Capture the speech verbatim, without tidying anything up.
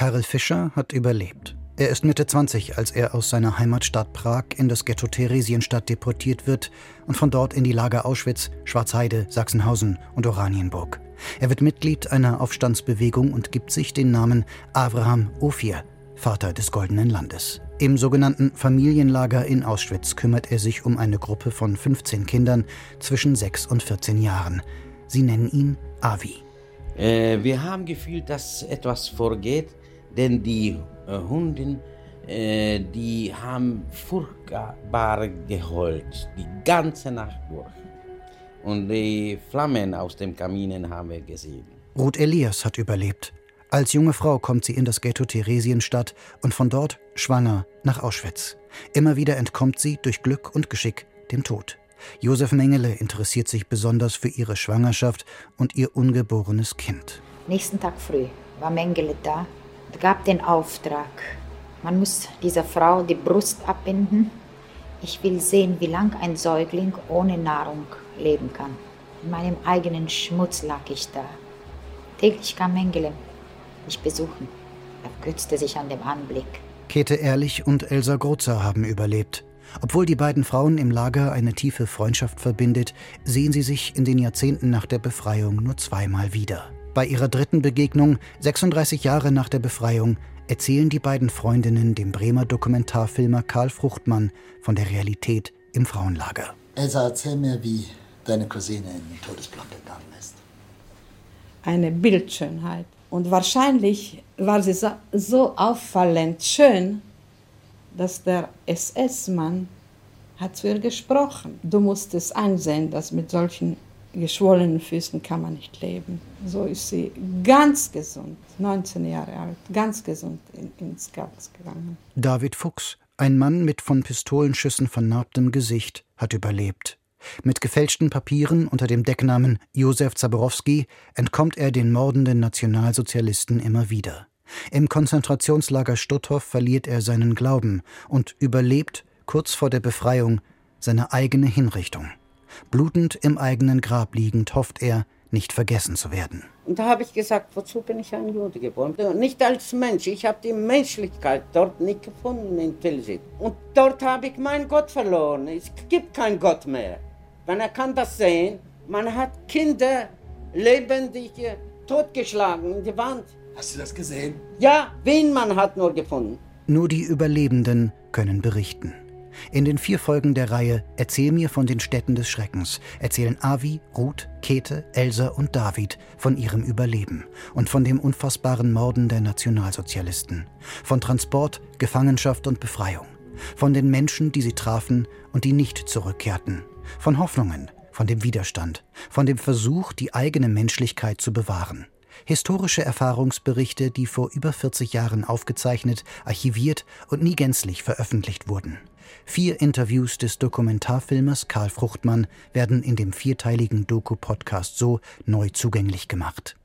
Karel Fischer hat überlebt. Er ist Mitte zwanzig, als er aus seiner Heimatstadt Prag in das Ghetto Theresienstadt deportiert wird und von dort in die Lager Auschwitz, Schwarzheide, Sachsenhausen und Oranienburg. Er wird Mitglied einer Aufstandsbewegung und gibt sich den Namen Avraham Ophir, Vater des Goldenen Landes. Im sogenannten Familienlager in Auschwitz kümmert er sich um eine Gruppe von fünfzehn Kindern zwischen sechs und vierzehn Jahren. Sie nennen ihn Avi. Äh, wir haben gefühlt, dass etwas vorgeht, denn die äh, Hunde, äh, die haben furchtbar geheult, die ganze Nacht durch. Und die Flammen aus den Kaminen haben wir gesehen. Ruth Elias hat überlebt. Als junge Frau kommt sie in das Ghetto Theresienstadt und von dort, schwanger, nach Auschwitz. Immer wieder entkommt sie durch Glück und Geschick dem Tod. Josef Mengele interessiert sich besonders für ihre Schwangerschaft und ihr ungeborenes Kind. Nächsten Tag früh war Mengele da und gab den Auftrag. Man muss dieser Frau die Brust abbinden. Ich will sehen, wie lang ein Säugling ohne Nahrung leben kann. In meinem eigenen Schmutz lag ich da. Täglich kam Mengele mich besuchen. Er ergötzte sich an dem Anblick. Käthe Ehrlich und Elsa Grozer haben überlebt. Obwohl die beiden Frauen im Lager eine tiefe Freundschaft verbindet, sehen sie sich in den Jahrzehnten nach der Befreiung nur zweimal wieder. Bei ihrer dritten Begegnung, sechsunddreißig Jahre nach der Befreiung, erzählen die beiden Freundinnen dem Bremer Dokumentarfilmer Karl Fruchtmann von der Realität im Frauenlager. Elsa, erzähl mir, wie deine Cousine in den Todesblock gegangen ist. Eine Bildschönheit. Und wahrscheinlich war sie so auffallend schön, dass der S S-Mann hat zu ihr gesprochen. Du musst es einsehen, dass mit solchen geschwollenen Füßen kann man nicht leben. So ist sie ganz gesund, neunzehn Jahre alt, ganz gesund in, ins Gas gegangen. David Fuchs, ein Mann mit von Pistolenschüssen vernarbtem Gesicht, hat überlebt. Mit gefälschten Papieren unter dem Decknamen Josef Zaborowski entkommt er den mordenden Nationalsozialisten immer wieder. Im Konzentrationslager Stutthof verliert er seinen Glauben und überlebt, kurz vor der Befreiung, seine eigene Hinrichtung. Blutend im eigenen Grab liegend hofft er, nicht vergessen zu werden. Und da habe ich gesagt, wozu bin ich ein Jude geboren? Nicht als Mensch, ich habe die Menschlichkeit dort nicht gefunden in Tilsit. Und dort habe ich meinen Gott verloren, es gibt keinen Gott mehr. Wenn er kann das sehen, man hat Kinder lebendig totgeschlagen in die Wand. Hast du das gesehen? Ja, wen man hat nur gefunden. Nur die Überlebenden können berichten. In den vier Folgen der Reihe Erzähl mir von den Städten des Schreckens erzählen Avi, Ruth, Käthe, Elsa und David von ihrem Überleben und von dem unfassbaren Morden der Nationalsozialisten, von Transport, Gefangenschaft und Befreiung, von den Menschen, die sie trafen und die nicht zurückkehrten, von Hoffnungen, von dem Widerstand, von dem Versuch, die eigene Menschlichkeit zu bewahren. Historische Erfahrungsberichte, die vor über vierzig Jahren aufgezeichnet, archiviert und nie gänzlich veröffentlicht wurden. Vier Interviews des Dokumentarfilmers Karl Fruchtmann werden in dem vierteiligen Doku-Podcast so neu zugänglich gemacht.